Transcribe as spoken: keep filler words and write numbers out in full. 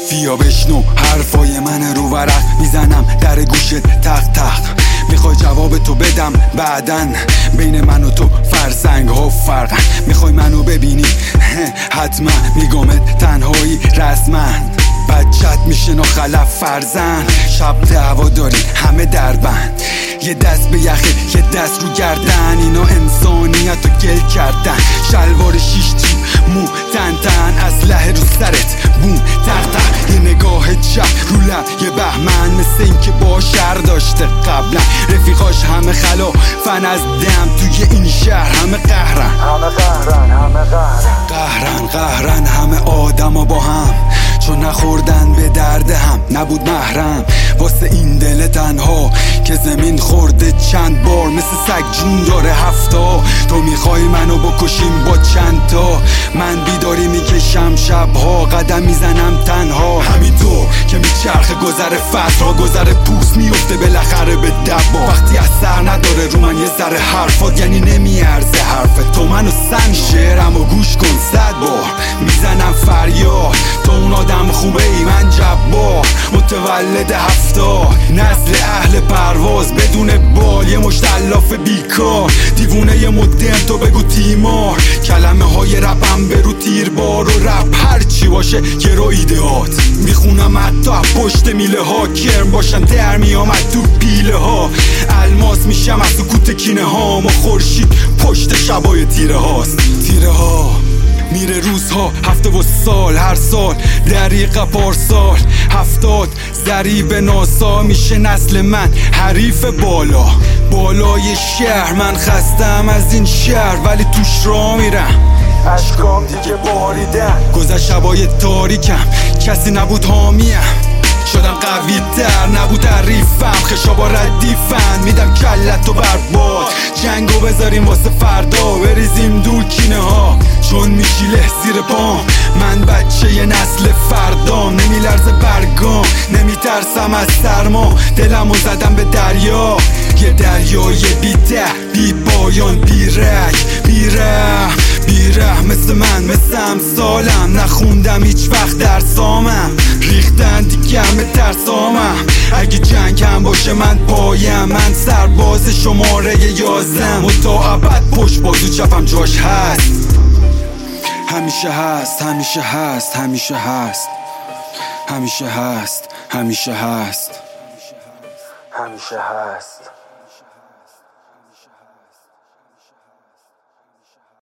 بیا بشنو حرفای من رو ورق میزنم در گوشت تق تق. میخوای جواب تو بدم بعدن، بین من و تو فرسنگ ها فرقن. میخوای منو ببینی حتما میگمت تنهایی رسمن. بچت میشه ناخلف فرزن، شب دعوا داری همه دربند. یه دست به یخه یه دست رو گردن، اینا انسانیت رو گل کردن. شلوار شیش جیب مو تن تن، اسلحه رو سرت بوم تق تق. یه نگاه چپ رو لب یه بهمن، مثل این که با شر داشته قبلا. رفیقاش همه خلا فن از دم، توی این شهر همه قهرن همه قهرن همه قهرن قهرن قهرن همه آدما با هم، چون نخوردن به درد هم. نبود محرم واسه این دل تنها که زمین خورده چند بار، مثل سگ جون داره هفتا. تو میخوای منو بکشیم با چند تا، من بیداری میکشم شبها، قدم میزنم تنها. همینطور که میچرخه گذر فترها، گذر پوست میفته بالاخره به دبا. وقتی اثر نداره رو من یه ذره حرفات، یعنی نمیارزه حرفت. تو منو سن شعرمو گوش کن صد بار میزنم فریاد. تو اون آدم خوبه ای من جبار، متولد هفتا، نسل اهل پرواز بدون بال. یه مشت الاف بیکار دیوونه یه مدرن، تو بگو تیمار. کلمه های رپم برو تیربار، و رپ هرچی باشه یه رو ایدئات. میخونم حتی پشت میله ها، کرم باشن در میامد تو پیله ها. الماس میشم از سکوت کینه ها، ما خورشید پشت شبای تیره هاست. تیره ها میره روزها هفته و سال، هر سال دریقه پارسال. هفتاد ضریب ناسا میشه نسل من حریف بالا. بالای شهر من خستم از این شهر، ولی توش را میرم اشکام دیگه باریدن. گذشت شبای تاریکم کسی نبود حامیم، شدم قوی تر نبود تعریفم. خشابا ردیفن میدم کلتو برباد، جنگو بذاریم واسه فردا، بریزیم دور کینه ها چون میشیله زیر پام. من بچه ی نسل فردام، نمیلرزه برگام، نمیترسم از سرما. دلمو زدم به دریا، یه دریای بی ته بی پایان، بی رگ بی رحم بی رحم. مثل من مثل امثالم نخوندم هیچ وقت درسامم، ریختن دیگه همه ترسامم. اگه جنگ هم باشه من پایم، من سرباز شماره یازدم. و تا ابد پشت بازو چپم جاش هست، همیشه هست همیشه هست همیشه هست همیشه هست همیشه هست همیشه هست.